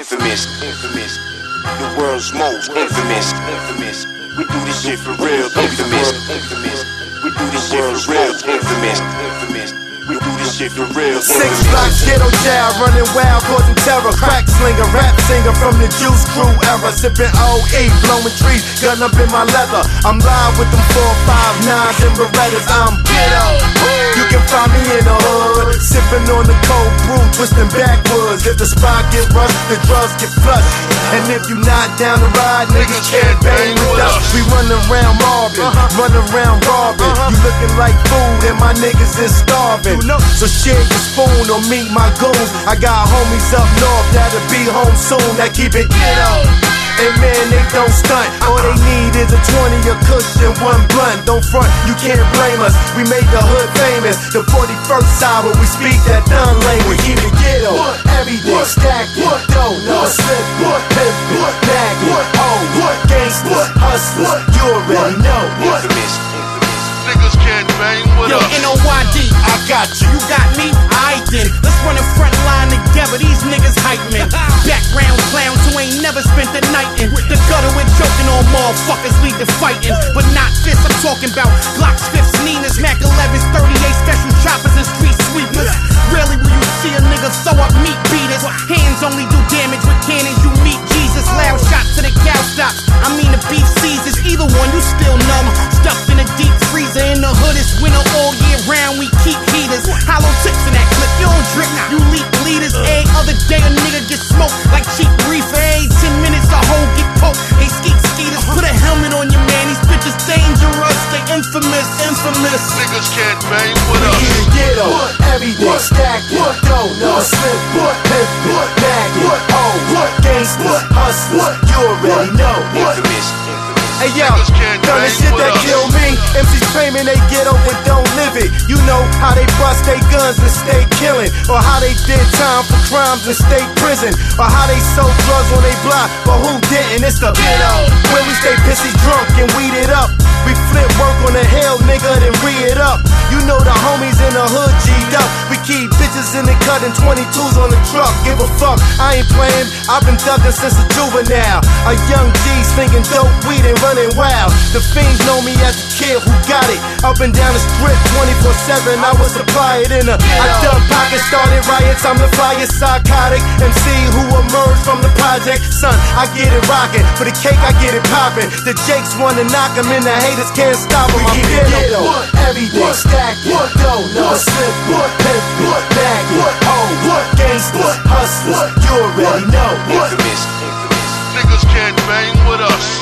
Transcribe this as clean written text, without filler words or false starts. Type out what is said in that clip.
infamous, infamous. The world's most infamous, infamous. We do this shit for real, infamous, infamous. We do this shit for real, infamous, infamous. We do this shit for real. 6 blocks, ghetto child, running wild, causing terror. Crack slinger, rap singer from the Juice Crew era. Sipping OE, blowing trees, gun up in my leather. I'm live with them 459s and Berettas. I'm ghetto. You can find me in the hood, sipping on the cold brew, twisting backwards. If the spot get rushed, the drugs get flushed. And if you not down to ride, niggas can't bang with us. We run around mobbing, run around robbing. You looking like food and my niggas is starving. So share your spoon or meet my goons. I got homies up north that'll be home soon. That keep it ghetto. And man, they don't stunt. All they need is a 20, a cushion, one blunt. Don't front, you can't blame us. We made the hood famous. The 41st side where we speak that done language. Keep it ghetto, everyday stacking. Don't know, slip, pimpin', nagging. Oh, gangsters, hustlers, you already know. Infamous, Niggas can't bang with Yo, us. NOYD, I got you. you got me? Aight then. Let's run a front line together. These niggas hype men. Background clowns who ain't never spent the night in the gutter with choking on motherfuckers lead to fighting. But not fists, I'm talking about Glocks, 5s, Ninas, Mac 11s, 38 special choppers and street sweepers. Rarely will you see a nigga throw up meat beaters. Hands only do damage with cannons, you meet Jesus. Loud shots to the cow stops. I mean the beef seasons. Either one, you still numb. Stuffed in a deep freezer. In the hood, it's winter all year round. We keep heaters. Hollow tips in that clip. You don't drink, you leak leaders. Every other day a nigga get smoked like cheap reefer. Every 10 minutes a hoe get poked. They skeeters. Put a helmet on your man. These bitches dangerous. They infamous, infamous. Niggas can't bang with us. Keep it ghetto, everyday stacking. Don't know, slip, pimpin', nagging. Oh, gangsters, hustlers, you already know. infamous. Hey yo, Niggas can't done the bang shit with that us. kill me. MCs claiming they ghetto but don't live it. You know how they bust they guns and stay killing, or how they did time for crimes and stay prison, or how they sold drugs on they block, but who didn't? It's the ghetto where we stay pissy drunk and weed it up. We flip work on the hill, nigga, then re it up. You know the homies in the hood G'd up. We keep bitches in the cut and 22s on the truck. Give a fuck, I ain't playing. I've been thugging since a juvenile. A young G slinging dope weed and running wild. The fiends know me as a kid who got it. Up and down the strip 24/7. I was supply it in a. I dug pockets, started riots. I'm the flyest psychotic MC who emerged from the project. Son, I get it rockin'. For the cake, I get it poppin'. The Jakes wanna knock 'em in, the haters can't stop 'em. I'm ghetto, everyday stacking. Don't know, slip, pimpin', nagging. Oh, gangsters, hustlers, you already know. Infamous, Niggas can't bang with us.